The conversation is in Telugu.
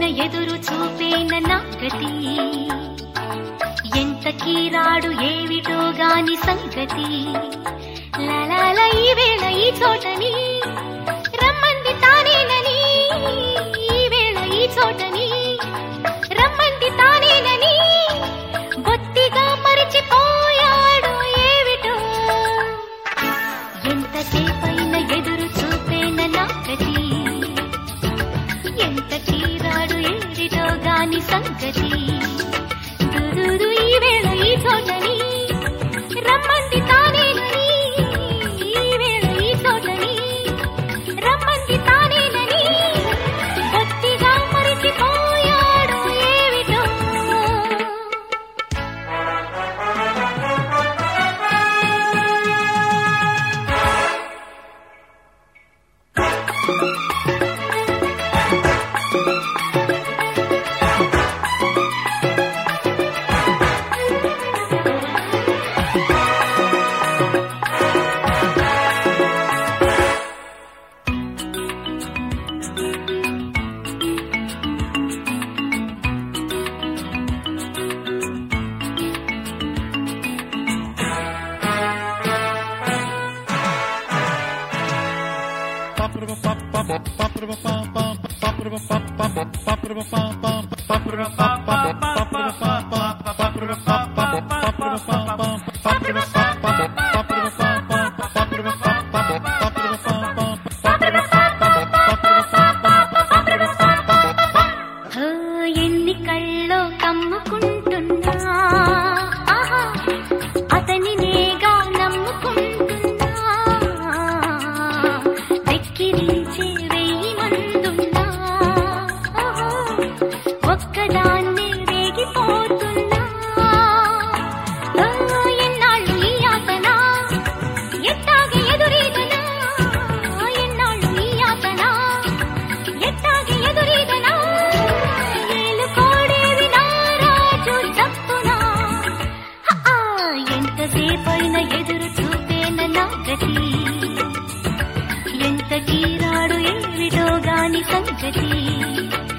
ఎదురు చూపేన నాగతి ఎంత కీరాడు ఏవిటో గాని సంగతి లలాల ఈ వేళ ఈ చోటని రమ్మంది తానేనని ఈ వేళ ఈ చోటని రమ్మంది తానేనని బొత్తిగా మరిచిపోయాడు ఏవిటో ఎంతసేపైన ఎదురు చూపేన నాగతి ఎంత కీరాడు ఏవిటో గాని సంగతి దురుదు ఈ వేళ ఈ చోటని రమ్మంది తానేనని ఈ వేళ ఈ చోటని రమ్మంది తానేనని గట్టిగా మరిచిపోయాడు ఏవిటో ఎన్ని కళ్ళో కమ్ముకుంటున్నా అతని నేగా నమ్ముకుంటున్నా వెక్కిరించే వెయ్యి మందున్నా ఒక్కదాన్నే రేగిపోతున్నా ఎన్నాళ్ళు ఈ యాతన ఎట్టాగే ఎదురీదనా ఎన్నాళ్ళు ఈ యాతన ఎట్టాగే ఎదురీదనా ఏలుకోడేవి నారాజు చప్పునా ఎంతసేపైన ఎదురు చూపేన నాగతి ఎంత కీరాడు ఏవిటో గాని సంగతి